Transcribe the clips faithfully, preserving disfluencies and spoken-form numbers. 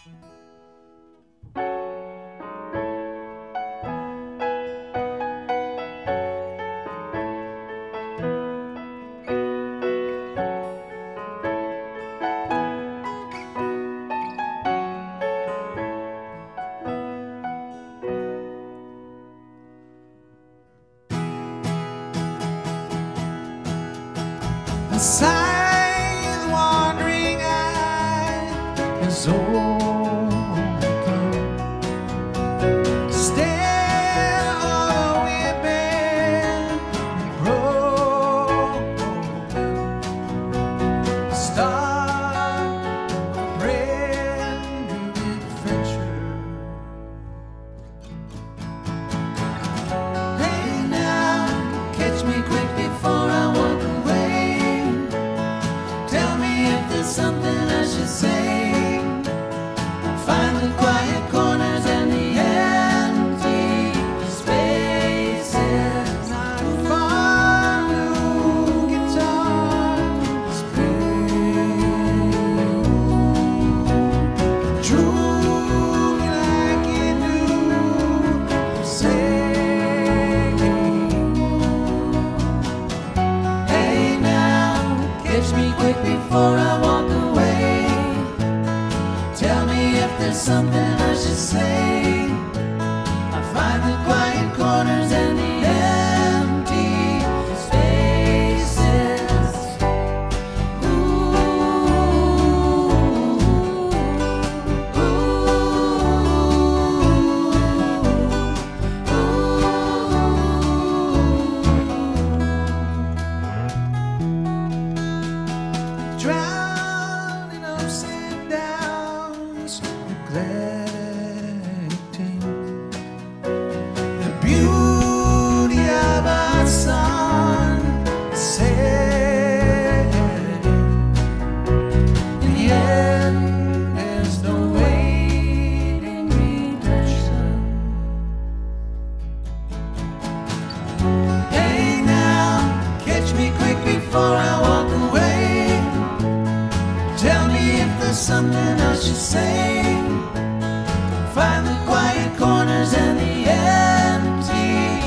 The sigh, the wandering eye is overcome. Still all we've been broken. Start a brand new adventure. Hey now, catch me quick before I walk away. Tell me if there's something I should say. Find the quiet corners and the empty spaces. Not far, new guitar spring. Truly like you do, say. Hey now, catch me quick before I walk away. Tell me if there's something I should say. I find the quiet corners and the empty spaces. Ooh, ooh, ooh. Drowned in ups and downs, neglecting the beauty of our sunset. In the end, there's no waiting redemption. Hey now, catch me quick before I walk away. Tell me if there's something I should say. Find the quiet corners and the empty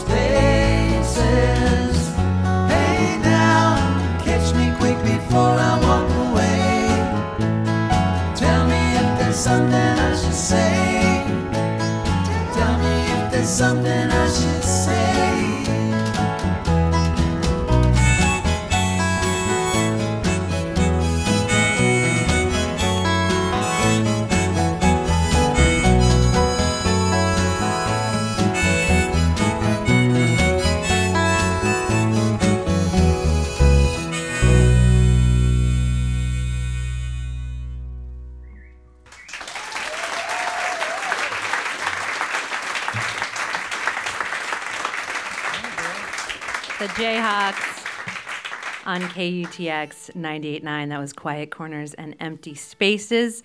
spaces. Hey now, catch me quick before I walk away. Tell me if there's something I should say. Tell me if there's something I should say. The Jayhawks on K U T X ninety-eight point nine. That was Quiet Corners and Empty Spaces.